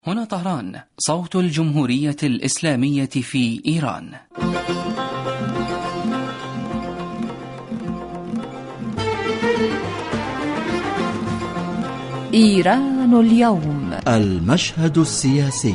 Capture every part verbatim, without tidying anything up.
هنا طهران، صوت الجمهورية الإسلامية في إيران. إيران اليوم، المشهد السياسي.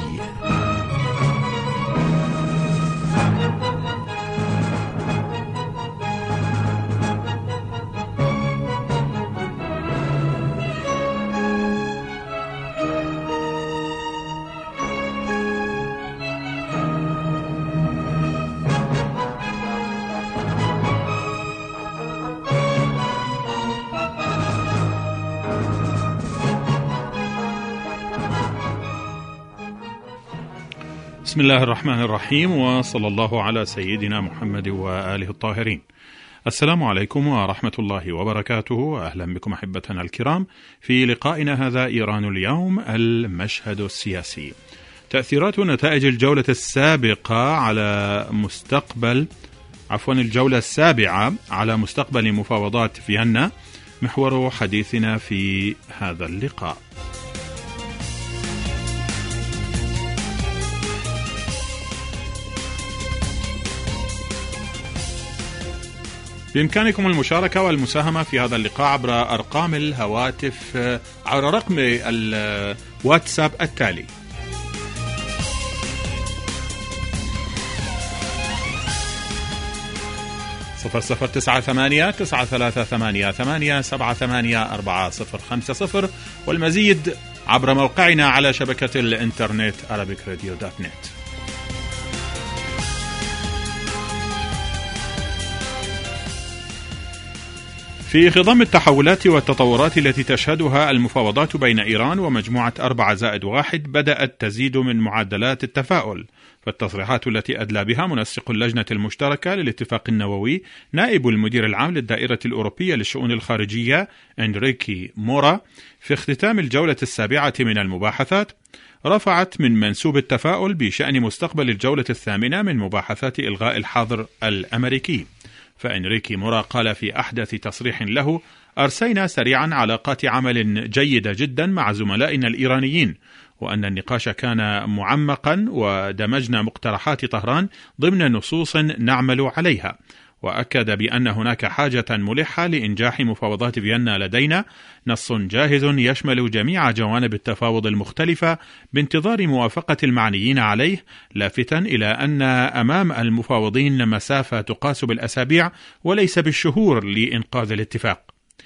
بسم الله الرحمن الرحيم، وصلى الله على سيدنا محمد وآله الطاهرين. السلام عليكم ورحمة الله وبركاته. أهلا بكم أحبتنا الكرام في لقائنا هذا إيران اليوم، المشهد السياسي. تأثيرات نتائج الجولة السابقة على مستقبل عفوا الجولة السابعة على مستقبل مفاوضات فيينا محور حديثنا في هذا اللقاء. بإمكانكم المشاركة والمساهمة في هذا اللقاء عبر أرقام الهواتف عبر رقم الواتساب التالي: صفر صفر تسعة ثمانية تسعة ثلاثة ثمانية ثمانية سبعة ثمانية أربعة صفر خمسة صفر، والمزيد عبر موقعنا على شبكة الإنترنت arabic radio dot net. في خضم التحولات والتطورات التي تشهدها المفاوضات بين إيران ومجموعة أربعة زائد واحد، بدأت تزيد من معدلات التفاؤل. فالتصريحات التي أدلى بها منسق اللجنة المشتركة للاتفاق النووي نائب المدير العام للدائرة الأوروبية للشؤون الخارجية إنريكي مورا في اختتام الجولة السابعة من المباحثات رفعت من منسوب التفاؤل بشأن مستقبل الجولة الثامنة من مباحثات إلغاء الحظر الأمريكي. فإنريكي مورا قال في أحدث تصريح له: أرسينا سريعا علاقات عمل جيدة جدا مع زملائنا الإيرانيين، وأن النقاش كان معمقا ودمجنا مقترحات طهران ضمن نصوص نعمل عليها. وأكد بأن هناك حاجة ملحة لإنجاح مفاوضات فيينا لدينا نص جاهز يشمل جميع جوانب التفاوض المختلفة بانتظار موافقة المعنيين عليه، لافتا إلى أن أمام المفاوضين مسافة تقاس بالأسابيع وليس بالشهور لإنقاذ الاتفاق.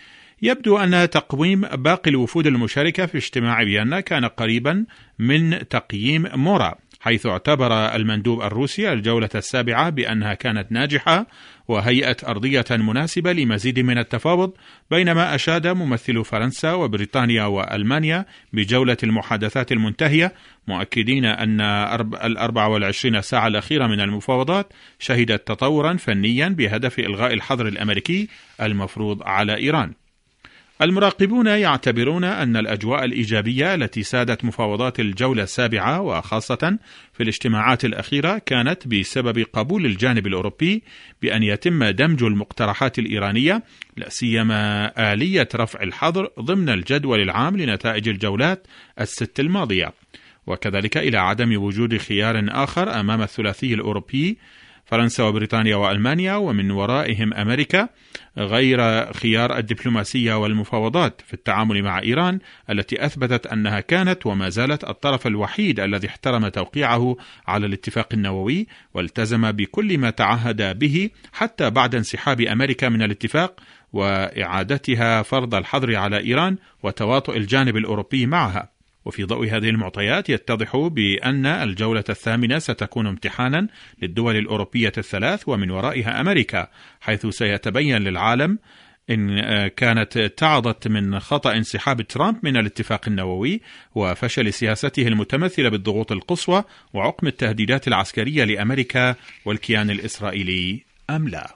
يبدو أن تقويم باقي الوفود المشاركة في اجتماع فيينا كان قريبا من تقييم مورا، حيث اعتبر المندوب الروسي الجولة السابعة بأنها كانت ناجحة وهيئة أرضية مناسبة لمزيد من التفاوض، بينما أشاد ممثل فرنسا وبريطانيا وألمانيا بجولة المحادثات المنتهية، مؤكدين أن الأربع والعشرين ساعة الأخيرة من المفاوضات شهدت تطورا فنيا بهدف إلغاء الحظر الأمريكي المفروض على إيران. المراقبون يعتبرون أن الأجواء الإيجابية التي سادت مفاوضات الجولة السابعة وخاصة في الاجتماعات الأخيرة كانت بسبب قبول الجانب الأوروبي بأن يتم دمج المقترحات الإيرانية، لا سيما آلية رفع الحظر، ضمن الجدول العام لنتائج الجولات الست الماضية، وكذلك إلى عدم وجود خيار آخر أمام الثلاثي الأوروبي فرنسا وبريطانيا وألمانيا ومن ورائهم أمريكا غير خيار الدبلوماسية والمفاوضات في التعامل مع إيران، التي أثبتت أنها كانت وما زالت الطرف الوحيد الذي احترم توقيعه على الاتفاق النووي والتزم بكل ما تعهد به حتى بعد انسحاب أمريكا من الاتفاق وإعادتها فرض الحظر على إيران وتواطؤ الجانب الأوروبي معها. وفي ضوء هذه المعطيات يتضح بأن الجولة الثامنة ستكون امتحانا للدول الأوروبية الثلاث ومن ورائها أمريكا، حيث سيتبين للعالم إن كانت اتعظت من خطأ انسحاب ترامب من الاتفاق النووي وفشل سياسته المتمثلة بالضغوط القصوى وعقم التهديدات العسكرية لأمريكا والكيان الإسرائيلي أم لا.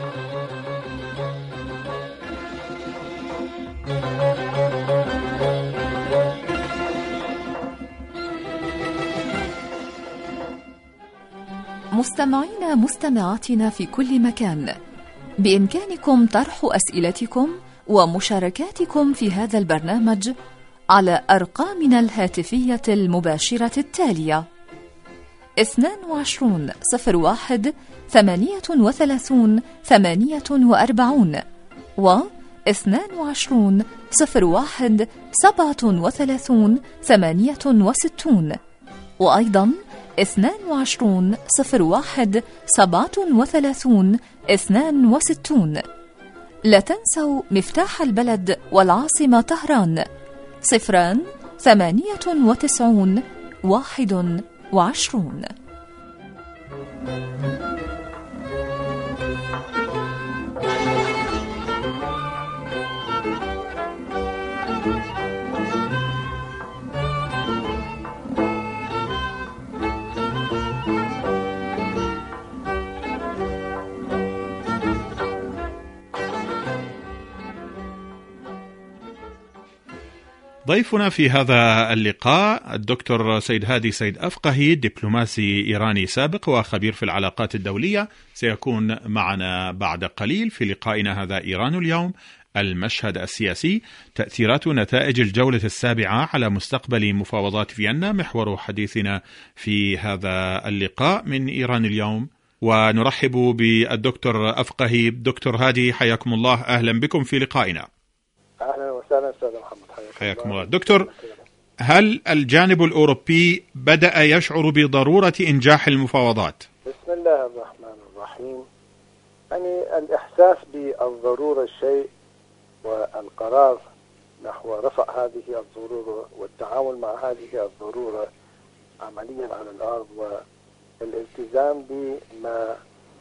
مستمعين مستمعاتنا في كل مكان، بإمكانكم طرح أسئلتكم ومشاركاتكم في هذا البرنامج على أرقامنا الهاتفية المباشرة التالية: اثنان وعشرون صفر واحد ثمانية وثلاثون ثمانية وأربعون و اثنان وعشرون صفر واحد سبعة وثلاثون ثمانية وستون، وأيضا اثنان وعشرون صفر واحد سبعة وثلاثون اثنان وستون. لا تنسوا مفتاح البلد والعاصمة طهران صفران ثمانية وتسعون واحد وعشرون. ضيفنا في هذا اللقاء الدكتور سيد هادي سيد أفقهي، دبلوماسي إيراني سابق وخبير في العلاقات الدولية، سيكون معنا بعد قليل في لقائنا هذا إيران اليوم، المشهد السياسي، تأثيرات نتائج الجولة السابعة على مستقبل مفاوضات فيينا، محور حديثنا في هذا اللقاء من إيران اليوم. ونرحب بالدكتور أفقهي. دكتور هادي حياكم الله، أهلا بكم في لقائنا. أهلا وسهلا أستاذ محمد، حياكم الله. دكتور، هل الجانب الأوروبي بدأ يشعر بضرورة إنجاح المفاوضات؟ بسم الله الرحمن الرحيم. يعني الإحساس بالضرورة شيء، والقرار نحو رفع هذه الضرورة والتعامل مع هذه الضرورة عمليا على الأرض والالتزام بما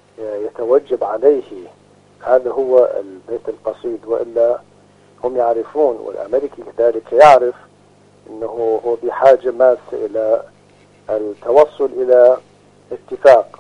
يتوجب عليه، هذا هو البيت القصيد. وإلا هم يعرفون، والأمريكي كذلك يعرف، أنه هو بحاجة ماسة إلى التوصل إلى اتفاق،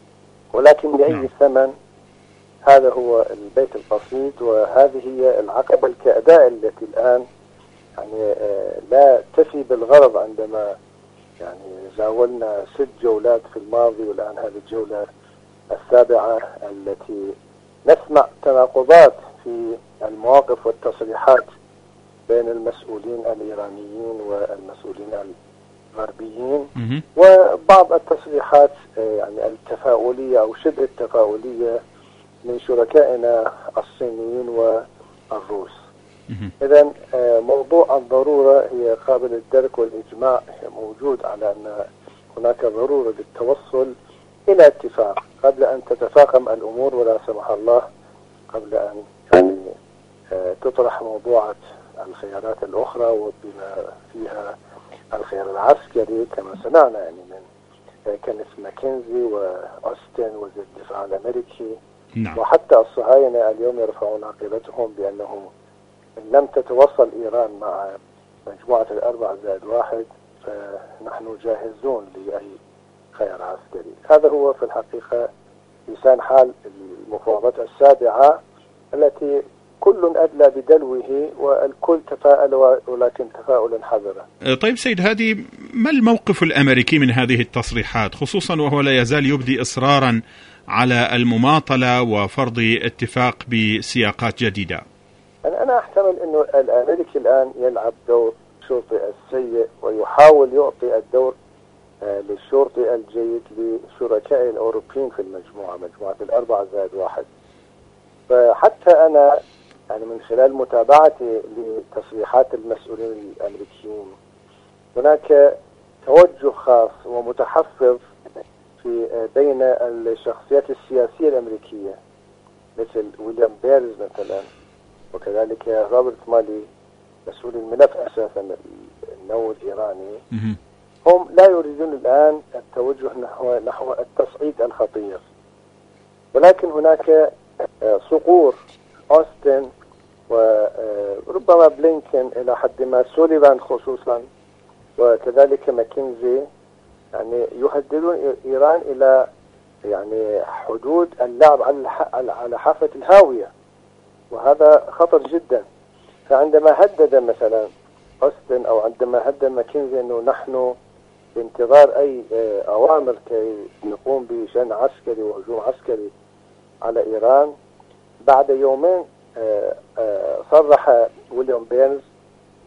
ولكن بأي ثمن. هذا هو البيت القصيد، وهذه هي العقبة الكأداء التي الآن يعني لا تفي بالغرض. عندما يعني زاولنا ست جولات في الماضي، والآن هذه الجولة السابعة التي نسمع تناقضات في المواقف والتصريحات بين المسؤولين الإيرانيين والمسؤولين الغربيين، وبعض التصريحات يعني التفاؤلية أو شبه التفاؤلية من شركائنا الصينيين والروس. إذن موضوع الضرورة هي قابل للدرك والإجماع، موجود على أن هناك ضرورة للتوصل إلى اتفاق قبل أن تتفاقم الأمور، ولا سمح الله قبل أن يعني تطرح موضوعات الخيارات الأخرى، وبما فيها الخيار العسكري كما سمعنا يعني من كينيث ماكنزي وأوستن وزير الدفاع الأمريكي. نعم. وحتى الصهاينة اليوم يرفعون عقيدتهم بأنه إن لم تتوصل إيران مع مجموعة الأربع زائد واحد فنحن جاهزون لأي خيار عسكري. هذا هو في الحقيقة لسان حال المفاوضات السابعة التي كل أدلى بدلوه والكل تفاءل، ولكن تفاؤلا حذرا. طيب سيد هادي، ما الموقف الأمريكي من هذه التصريحات، خصوصا وهو لا يزال يبدي إصرارا على المماطلة وفرض اتفاق بسياقات جديدة؟ أنا أحتمل أنه الأمريكي الآن يلعب دور الشرطي السيء، ويحاول يعطي الدور للشرطي الجيد لشركائه الأوروبيين في المجموعة، مجموعة الأربعة زائد واحد. فحتى أنا يعني من خلال متابعتي لتصريحات المسؤولين الأمريكيين هناك توجه خاص ومتحفظ في بين الشخصيات السياسية الأمريكية مثل ويليام بيرز مثلا، وكذلك روبرت مالي مسؤول الملف أساسا النووي الإيراني. هم لا يريدون الآن التوجه نحو نحو التصعيد الخطير، ولكن هناك صقور أوستن وربما بلينكن إلى حد ما، سوليفان خصوصا، وكذلك ماكنزي، يعني يهددون إيران إلى يعني حدود اللعب على على حافة الهاوية، وهذا خطر جدا. فعندما هدد مثلا أوستن أو عندما هدد ماكنزي أنه نحن بانتظار أي أوامر كي نقوم بشأن عسكري وهجوم عسكري على إيران، بعد يومين صرح ويليام بيرنز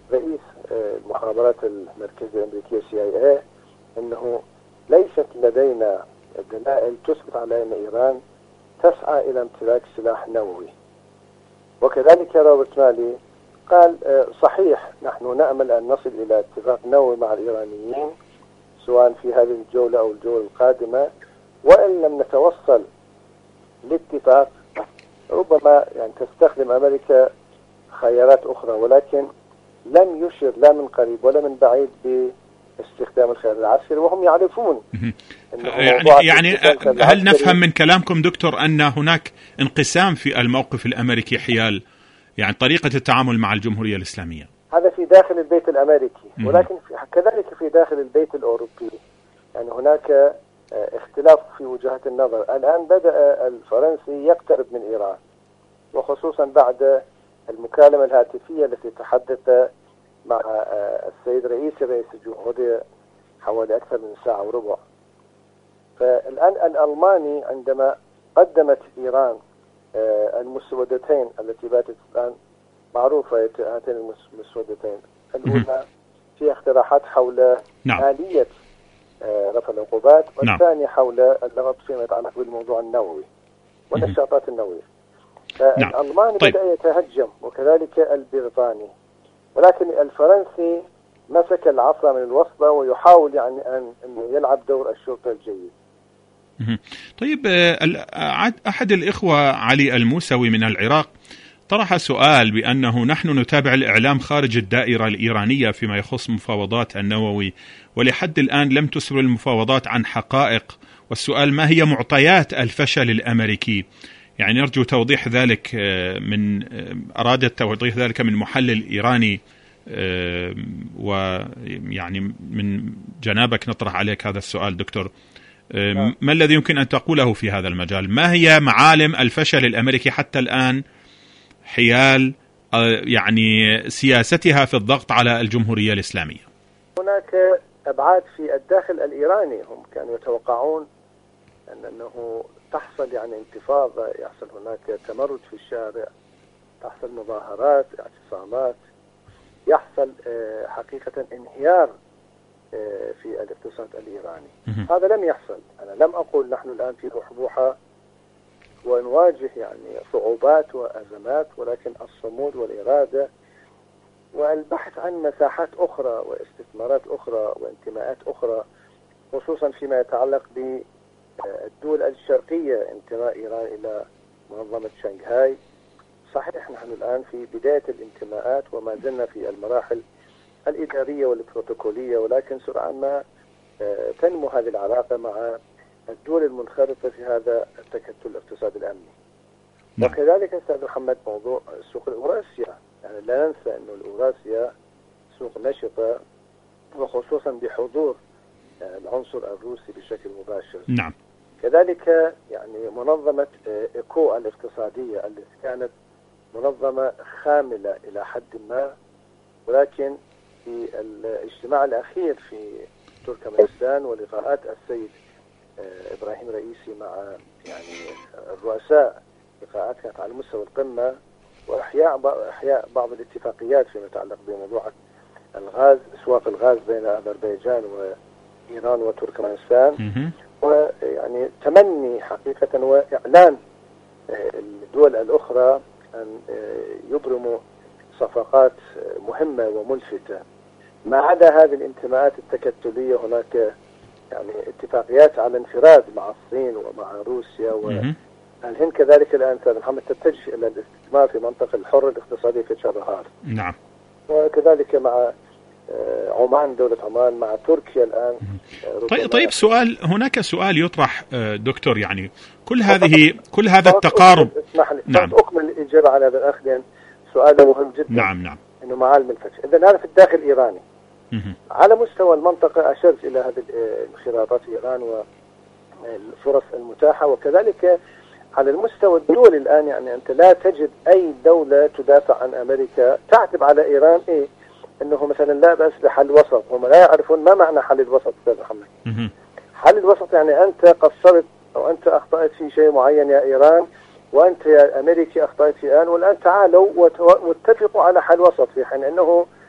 رئيس المخابرات المركزية الأمريكية سي آي إيه أنه ليست لدينا دلائل تثبت على أن إيران تسعى إلى امتلاك سلاح نووي. وكذلك روبرت مالي قال صحيح نحن نأمل أن نصل إلى اتفاق نووي مع الإيرانيين سواء في هذه الجولة أو الجولة القادمة، وإن لم نتوصل لاتفاق ربما يعني تستخدم أمريكا خيارات أخرى، ولكن لم يشر لا من قريب ولا من بعيد باستخدام الخيار العسكري، وهم يعرفون يعني, يعني هل نفهم من كلامكم دكتور أن هناك انقسام في الموقف الأمريكي حيال يعني طريقة التعامل مع الجمهورية الإسلامية؟ هذا في داخل البيت الأمريكي، ولكن كذلك في داخل البيت الأوروبي يعني هناك اختلاف في وجهات النظر. الآن بدأ الفرنسي يقترب من إيران، وخصوصا بعد المكالمة الهاتفية التي تحدث مع السيد رئيس رئيس الجمهورية حوالي أكثر من ساعة وربع. فالآن الألماني عندما قدمت إيران المسودتين التي باتت الآن معروفة هاتين المسودتين، الأولى فيها اقتراحات حول نعم. آلية رفع العقوبات، والثانية نعم. حول الضغط فيما يتعلق بالموضوع النووي والنشاطات النووية. الألماني طيب. بدأ يتهجم وكذلك البريطاني، ولكن الفرنسي مسك العصا من الوسطى ويحاول يعني أن يلعب دور الشرطة الجيد. طيب أحد الإخوة علي الموسوي من العراق طرح سؤال بأنه نحن نتابع الإعلام خارج الدائرة الإيرانية فيما يخص مفاوضات النووي، ولحد الآن لم تسر المفاوضات عن حقائق، والسؤال ما هي معطيات الفشل الأمريكي؟ يعني نرجو توضيح ذلك من أرادت توضيح ذلك من محلل إيراني، ويعني من جنابك نطرح عليك هذا السؤال دكتور. ما الذي يمكن أن تقوله في هذا المجال؟ ما هي معالم الفشل الأمريكي حتى الآن حيال يعني سياستها في الضغط على الجمهورية الإسلامية؟ هناك أبعاد في الداخل الإيراني، هم كانوا يتوقعون أن أنه تحصل يعني انتفاضة، يحصل هناك تمرد في الشارع، تحصل مظاهرات، اعتصامات، يحصل حقيقة انهيار في الاقتصاد الإيراني. هذا لم يحصل. أنا لم أقول نحن الآن في بحبوحة ونواجه يعني صعوبات وأزمات، ولكن الصمود والإرادة والبحث عن مساحات أخرى واستثمارات أخرى وانتماءات أخرى، خصوصا فيما يتعلق بالدول الشرقية، انتماء إيران إلى منظمة شنغهاي. صحيح نحن الآن في بداية الانتماءات وما زلنا في المراحل الإدارية والبروتوكولية، ولكن سرعان ما تنمو هذه العلاقة مع الدول المنخرطة في هذا التكتل الاقتصادي الأمني. نعم. وكذلك أستاذ محمد موضوع سوق الأوراسيا، يعني لا ننسى أن الأوراسيا سوق نشطة، وخصوصا بحضور العنصر الروسي بشكل مباشر. نعم. كذلك يعني منظمة إيكو الاقتصادية التي كانت منظمة خاملة إلى حد ما، ولكن في الاجتماع الأخير في تركمانستان ولقاءات السيد إبراهيم رئيسي مع يعني الرؤساء، لقاءات كانت على مستوى القمة، وإحياء إحياء بعض الاتفاقيات فيما يتعلق بموضوع الغاز، أسواق الغاز بين أذربيجان وإيران وتركمانستان، ويعني تمني حقيقة وإعلان الدول الأخرى أن يبرموا صفقات مهمة وملفتة. ما عدا هذه الانتماءات التكتلية هناك يعني اتفاقيات على انفراد مع الصين ومع روسيا، والهند كذلك الآن أستاذ محمد تتجه إلى الاستثمار في منطقة الحر الاقتصادي في شبهار. نعم. وكذلك مع عمان، دولة عمان، مع تركيا الآن. طيب, طيب سؤال، هناك سؤال يطرح دكتور، يعني كل هذه كل هذا التقارب. اسمح لي. نعم. أكمل الإجابة على هذا الأخ لأن سؤاله مهم جدا. نعم نعم. إنه معالم الفشل. إذا أنا في الداخل الإيراني على مستوى المنطقة أشرت إلى هذه الانخراطات في إيران والفرص المتاحة، وكذلك على المستوى الدولي الآن يعني أنت لا تجد أي دولة تدافع عن أمريكا تعتب على إيران إيه أنه مثلا لا بأس بحل وسط. هم لا يعرفون ما معنى حل الوسط أستاذ محمد. حل الوسط يعني أنت قصرت أو أنت أخطأت في شيء معين يا إيران، وأنت يا أمريكي أخطأت في الآن، والآن تعالوا واتفقوا على حل وسط، في حين أنه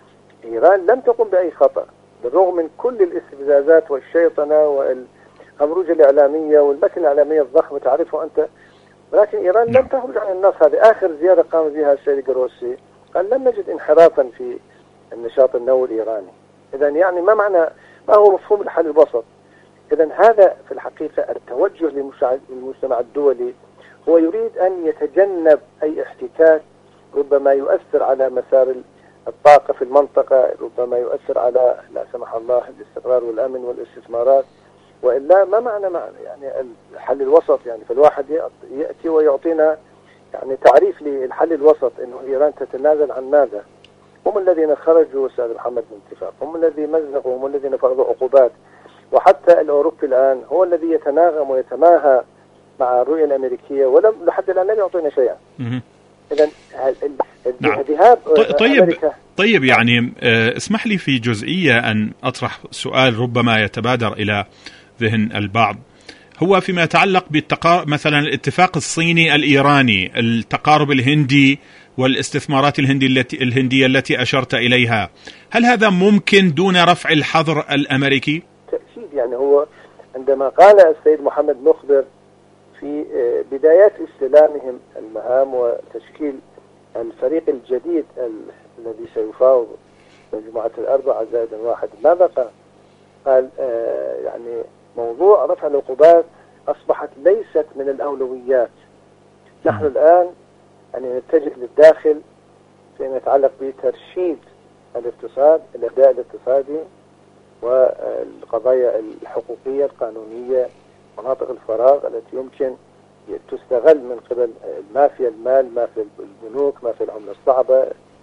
إيران لم تقم بأي خطأ بالرغم من كل الاستفزازات والشيطنة والهمروجة الإعلامية والمكنة الإعلامية الضخمة تعرفه أنت، ولكن إيران لم تخرج عن النص. هذه آخر زيارة قام بها السيد جروسي قال لم نجد انحرافا في النشاط النووي الإيراني. إذا يعني ما معنى ما هو مفهوم الحل الوسط؟ إذا هذا في الحقيقة التوجه للمجتمع الدولي، هو يريد أن يتجنب أي احتكاك ربما يؤثر على مسار الطاقة في المنطقة، ربما يؤثر على لا سمح الله الاستقرار والأمن والاستثمارات. وإلا ما معنى معنى يعني الحل الوسط؟ يعني فالواحد يأتي ويعطينا يعني تعريف للحل الوسط، إنه إيران تتنازل عن ماذا؟ هم الذين خرجوا أستاذ محمد من الاتفاق، هم الذين مزقوا، هم الذين فرضوا عقوبات، وحتى الأوروبي الآن هو الذي يتناغم ويتماهى مع الرؤية الأمريكية، ولم لحد الآن لم يعطينا شيئا. إذا الذهاب طيب أمريكا. طيب يعني اسمح لي في جزئية أن أطرح سؤال ربما يتبادر إلى ذهن البعض، هو فيما يتعلق بالتقارب مثلا الاتفاق الصيني الإيراني، التقارب الهندي والاستثمارات الهندي التي الهندية التي أشرت إليها، هل هذا ممكن دون رفع الحظر الأمريكي؟ تأكيد. يعني هو عندما قال السيد محمد مخبر في بدايات استلامهم المهام وتشكيل الفريق الجديد الذي سيفاوض مجموعة الأربعة زائد واحد، ماذا قال؟ قال آه يعني موضوع رفع العقوبات أصبحت ليست من الأولويات. نحن الآن يعني نتجه للداخل فيما يتعلق بترشيد الاقتصاد، الأداء الاقتصادي والقضايا الحقوقية القانونية، مناطق الفراغ التي يمكن تستغل من قبل مافيا المال، مافيا البنوك، مافيا العملة الصعبة،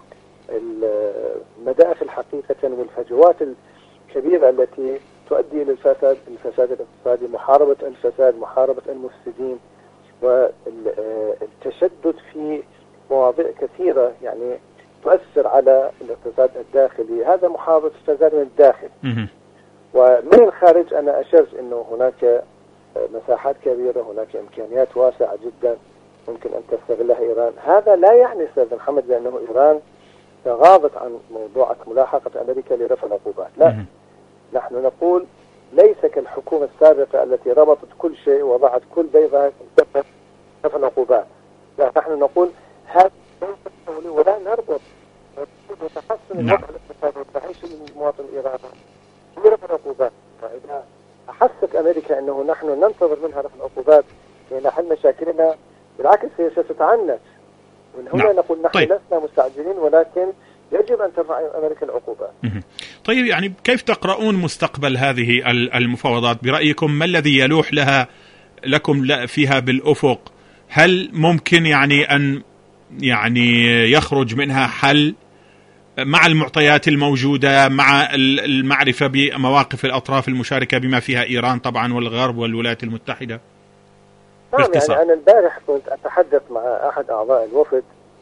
المداخل حقيقة والفجوات الكبيرة التي تؤدي إلى الفساد الفساد الاقتصادي، محاربة الفساد، محاربة المفسدين، والتشدد في مواضيع كثيرة يعني تؤثر على الاقتصاد الداخلي. هذا محاربة الفساد من الداخل. ومن الخارج أنا أشرت أنه هناك مساحات كبيرة، هناك إمكانيات واسعة جدا ممكن أن تستغلها إيران. هذا لا يعني أستاذ محمد بأنه إيران تغاضت عن موضوع ملاحقة أمريكا لرفع العقوبات، لا. نحن نقول ليس كالحكومة السابقة التي ربطت كل شيء وضعت كل بيضة رفع العقوبات، لا. نحن نقول هذا ولا نربط تحسن الوضع الاقتصادي وتعيش المواطن الإيراني برفع العقوبات. فإذا أحست أمريكا أنه نحن ننتظر منها رفع العقوبات لأن حل مشاكلنا، بالعكس هي ستتعنت. ومن هنا نعم. نقول نحن طيب. لسنا مستعجلين، ولكن يجب أن ترفع أمريكا العقوبات. طيب يعني كيف تقرؤون مستقبل هذه المفاوضات برأيكم؟ ما الذي يلوح لها لكم فيها بالأفق؟ هل ممكن يعني أن يعني يخرج منها حل مع المعطيات الموجودة، مع المعرفة بمواقف الأطراف المشاركة بما فيها إيران طبعا والغرب والولايات المتحدة؟ نعم. يعني أنا البارح كنت أتحدث مع أحد أعضاء الوفد،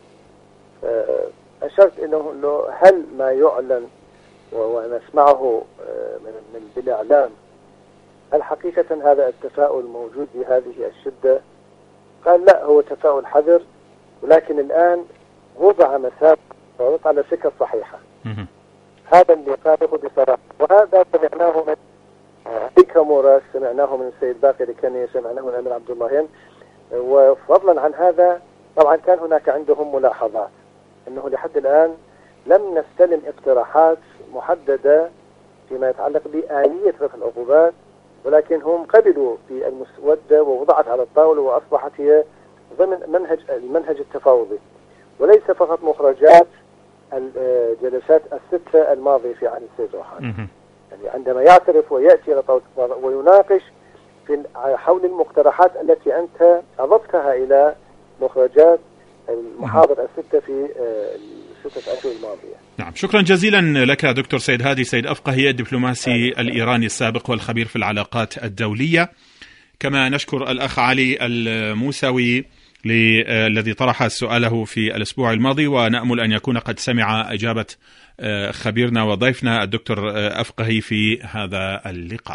أشرت إنه هل ما يعلن ونسمعه من بالإعلام هل حقيقة هذا التفاؤل موجود بهذه الشدة؟ قال لا، هو تفاؤل حذر، ولكن الآن وضع مسار على سكة صحيحة. هذا اللي قاله بصراحة، وهذا سمعناه من بيكامورا، سمعناه من السيد باقر كني، سمعناه من الأمير عبد اللهيان. وفضلا عن هذا طبعا كان هناك عندهم ملاحظات أنه لحد الآن لم نستلم اقتراحات محددة فيما يتعلق بآلية رفع العقوبات، ولكن هم قبلوا في المسودة ووضعت على الطاولة وأصبحت هي ضمن منهج المنهج التفاوضي، وليس فقط مخرجات الجلسات الستة الماضية في عهد السيد روحاني. يعني عندما يعترف ويأتي إلى طاولة ويناقش في حول المقترحات التي أنت أضفتها إلى مخرجات المحاضر الستة في الستة أشهر الماضية. نعم، شكرا جزيلا لك دكتور سيد هادي سيد أفقهي، الدبلوماسي الإيراني السابق والخبير في العلاقات الدولية. كما نشكر الأخ علي الموسوي الذي طرح سؤاله في الأسبوع الماضي، ونأمل أن يكون قد سمع إجابة خبيرنا وضيفنا الدكتور أفقهي في هذا اللقاء.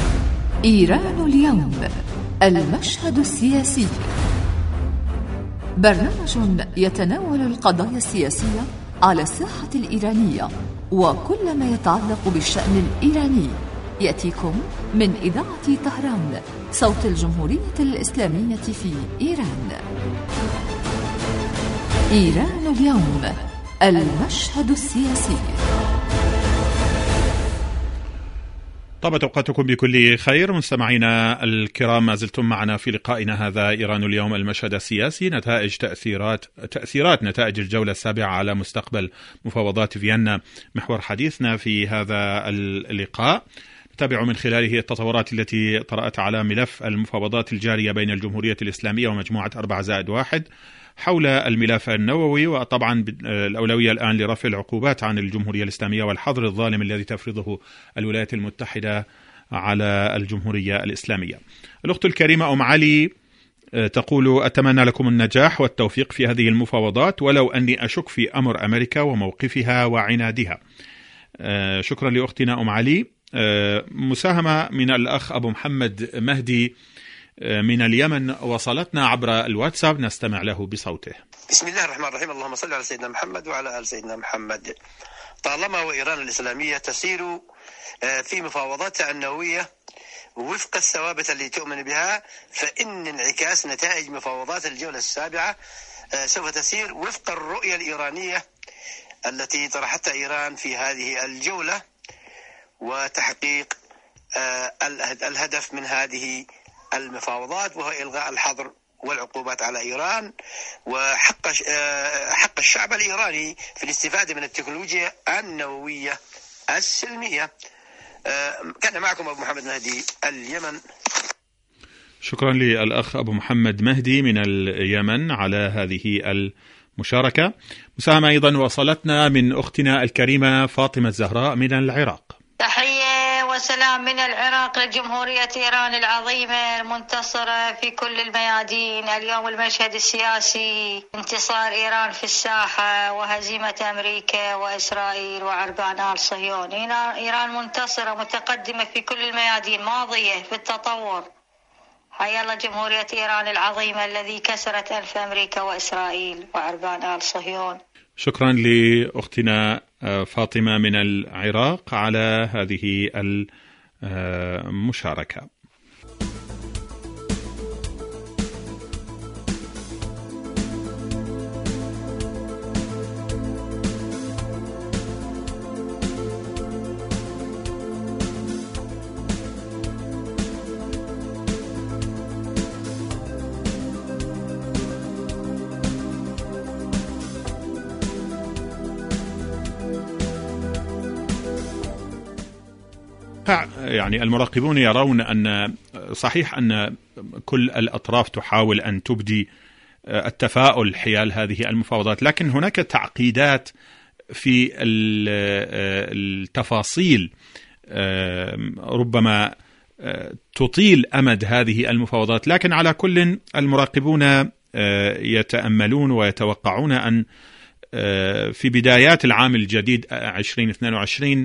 إيران اليوم، المشهد السياسي. برنامج يتناول القضايا السياسية على الساحة الإيرانية وكل ما يتعلق بالشأن الإيراني، يأتيكم من إذاعة طهران صوت الجمهورية الإسلامية في إيران. إيران اليوم، المشهد السياسي. طابت أوقاتكم بكل خير مستمعينا الكرام، ما زلتم معنا في لقائنا هذا إيران اليوم، المشهد السياسي. نتائج تأثيرات تأثيرات نتائج الجولة السابعة على مستقبل مفاوضات فيينا محور حديثنا في هذا اللقاء. نتابع من خلاله التطورات التي طرأت على ملف المفاوضات الجارية بين الجمهورية الإسلامية ومجموعة أربعة زائد واحد حول الملف النووي، وطبعا الأولوية الآن لرفع العقوبات عن الجمهورية الإسلامية والحظر الظالم الذي تفرضه الولايات المتحدة على الجمهورية الإسلامية. الأخت الكريمة أم علي تقول: أتمنى لكم النجاح والتوفيق في هذه المفاوضات، ولو أني أشك في أمر أمريكا وموقفها وعنادها. شكرا لأختنا أم علي. مساهمة من الأخ أبو محمد مهدي من اليمن وصلتنا عبر الواتساب، نستمع له بصوته. بسم الله الرحمن الرحيم. اللهم صل على سيدنا محمد وعلى آل سيدنا محمد. طالما وإيران الإسلامية تسير في مفاوضاتها النووية وفق الثوابت التي تؤمن بها، فإن انعكاس نتائج مفاوضات الجولة السابعة سوف تسير وفق الرؤية الإيرانية التي طرحتها إيران في هذه الجولة، وتحقيق الهدف من هذه المفاوضات وهو إلغاء الحظر والعقوبات على إيران، وحق حق الشعب الإيراني في الاستفادة من التكنولوجيا النووية السلمية. كان معكم أبو محمد مهدي اليمن. شكرا للأخ أبو محمد مهدي من اليمن على هذه المشاركة. مساهمة أيضا وصلتنا من أختنا الكريمة فاطمة الزهراء من العراق. تحية وسلام من العراق لجمهورية إيران العظيمة المنتصرة في كل الميادين. اليوم المشهد السياسي: انتصار إيران في الساحة وهزيمة أمريكا وإسرائيل وعربان آل صهيون. إيران منتصرة متقدمة في كل الميادين، ماضية في التطور. حيا الله جمهورية إيران العظيمة الذي كسرت أنف أمريكا وإسرائيل وعربان آل صهيون. شكرا لأختنا فاطمة من العراق على هذه المشاركة. يعني المراقبون يرون أن صحيح أن كل الأطراف تحاول أن تبدي التفاؤل حيال هذه المفاوضات، لكن هناك تعقيدات في التفاصيل ربما تطيل أمد هذه المفاوضات. لكن على كل المراقبون يتأملون ويتوقعون أن في بدايات العام الجديد عشرين اثنين وعشرين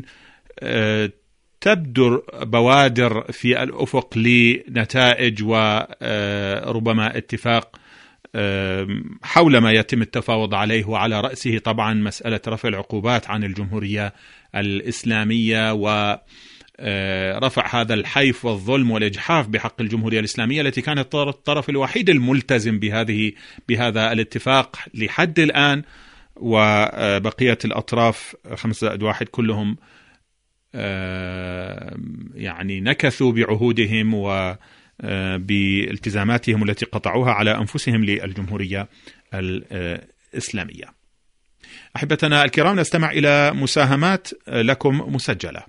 تبدر بوادر في الأفق لنتائج وربما اتفاق حول ما يتم التفاوض عليه، وعلى رأسه طبعا مسألة رفع العقوبات عن الجمهورية الإسلامية ورفع هذا الحيف والظلم والإجحاف بحق الجمهورية الإسلامية التي كانت الطرف الوحيد الملتزم بهذه بهذا الاتفاق لحد الآن، وبقية الأطراف خمسة زائد واحد كلهم يعني نكثوا بعهودهم وبالتزاماتهم التي قطعوها على أنفسهم للجمهورية الإسلامية. أحبتنا الكرام، نستمع إلى مساهمات لكم مسجلة.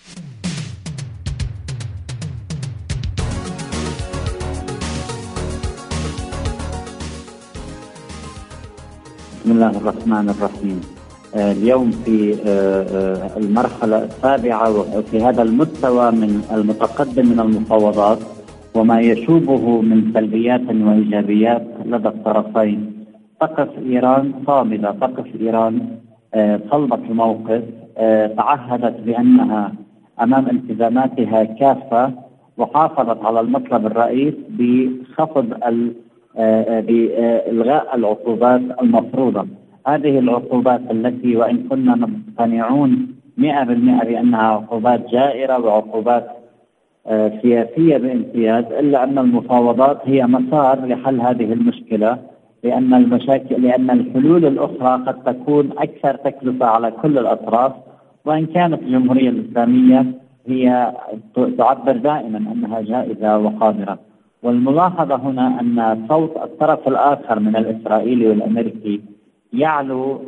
بسم الله الرحمن الرحيم. اليوم في المرحلة السابعة وفي هذا المستوى من المتقدم من المفاوضات وما يشوبه من سلبيات وإيجابيات لدى الطرفين، تقف إيران صامدة، تقف إيران صلبة الموقف، تعهدت بأنها أمام التزاماتها كافة، وحافظت على المطلب الرئيس بخفض بإلغاء العقوبات المفروضة. هذه العقوبات التي وإن كنا مقتنعون مئة بالمئة بأنها عقوبات جائرة وعقوبات سياسية بامتياز، إلا أن المفاوضات هي مسار لحل هذه المشكلة، لأن المشاكل لأن الحلول الأخرى قد تكون أكثر تكلفة على كل الأطراف. وإن كانت الجمهورية الإسلامية هي تعبر دائما أنها جائزة وقادرة. والملاحظة هنا أن صوت الطرف الآخر من الإسرائيلي والأمريكي يعلو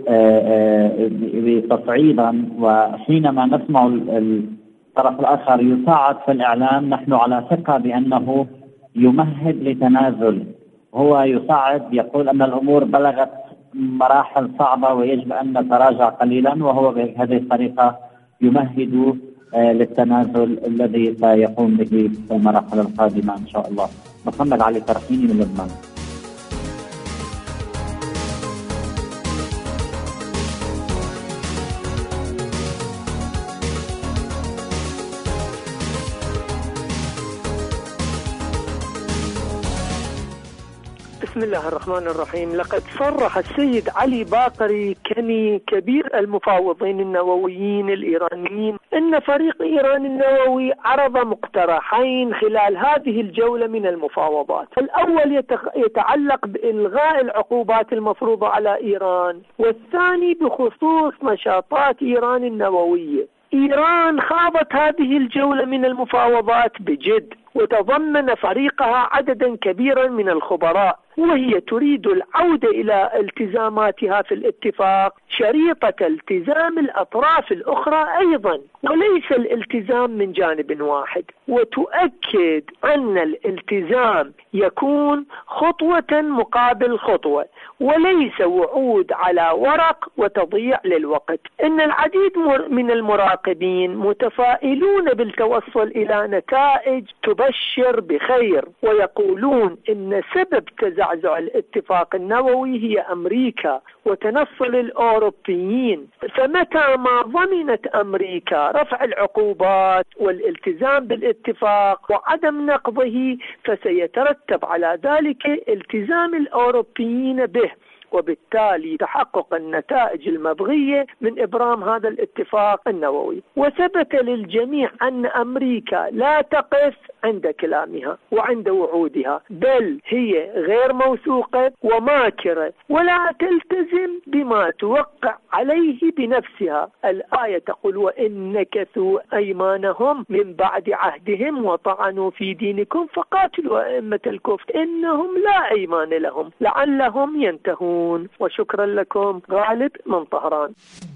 تصعيدا، وحينما نسمع الطرف الآخر يصعد في الإعلام نحن على ثقة بأنه يمهد لتنازل. هو يصعد يقول أن الأمور بلغت مراحل صعبة ويجب أن نتراجع قليلا، وهو بهذه الطريقة يمهد للتنازل الذي سيقوم به في المراحل القادمة إن شاء الله. محمد علي ترحيني من لبنان. بسم الله الرحمن الرحيم. لقد صرح السيد علي باقري كني كبير المفاوضين النوويين الإيرانيين أن فريق إيران النووي عرض مقترحين خلال هذه الجولة من المفاوضات. الأول يتعلق بإلغاء العقوبات المفروضة على إيران، والثاني بخصوص نشاطات إيران النووية. إيران خاضت هذه الجولة من المفاوضات بجد، وتضمن فريقها عددا كبيرا من الخبراء، وهي تريد العودة إلى التزاماتها في الاتفاق شريطة التزام الأطراف الأخرى أيضا، وليس الالتزام من جانب واحد. وتؤكد أن الالتزام يكون خطوة مقابل خطوة، وليس وعود على ورق وتضييع للوقت. إن العديد من المراقبين متفائلون بالتوصل إلى نتائج تبشر بخير، ويقولون إن سبب تزعزع الاتفاق النووي هي أمريكا وتنصل الأوروبيين. فمتى ما ضمنت أمريكا رفع العقوبات والالتزام بالاتفاق وعدم نقضه، فسيترتب على ذلك التزام الأوروبيين به، وبالتالي تحقق النتائج المبغية من إبرام هذا الاتفاق النووي. وثبت للجميع أن أمريكا لا تقف عند كلامها وعند وعودها، بل هي غير موثوقة وماكرة ولا تلتزم بما توقع عليه بنفسها. الآية تقول: وإن نكثوا أيمانهم من بعد عهدهم وطعنوا في دينكم فقاتلوا أئمة الكفر إنهم لا أيمان لهم لعلهم ينتهون. وشكرا لكم. غالب من طهران.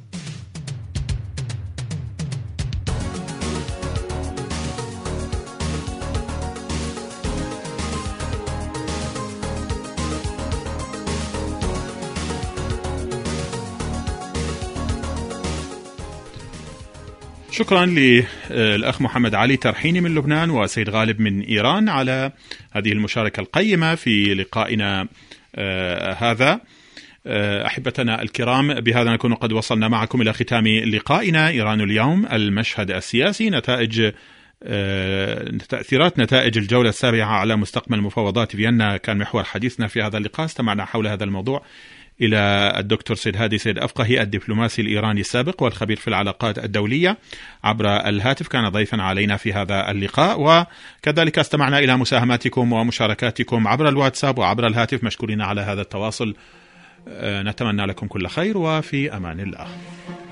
شكرا للأخ محمد علي ترحيني من لبنان وسيد غالب من إيران على هذه المشاركة القيمة في لقائنا آه هذا. آه أحبتنا الكرام، بهذا نكون قد وصلنا معكم إلى ختام لقائنا إيران اليوم، المشهد السياسي، نتائج آه تأثيرات نتائج الجولة السابعة على مستقبل مفاوضات فيينا كان محور حديثنا في هذا اللقاء. استمعنا حول هذا الموضوع إلى الدكتور سيد هادي سيد أفقهي، الدبلوماسي الإيراني السابق والخبير في العلاقات الدولية، عبر الهاتف كان ضيفا علينا في هذا اللقاء. وكذلك استمعنا إلى مساهماتكم ومشاركاتكم عبر الواتساب وعبر الهاتف. مشكورين على هذا التواصل. نتمنى لكم كل خير وفي أمان الله.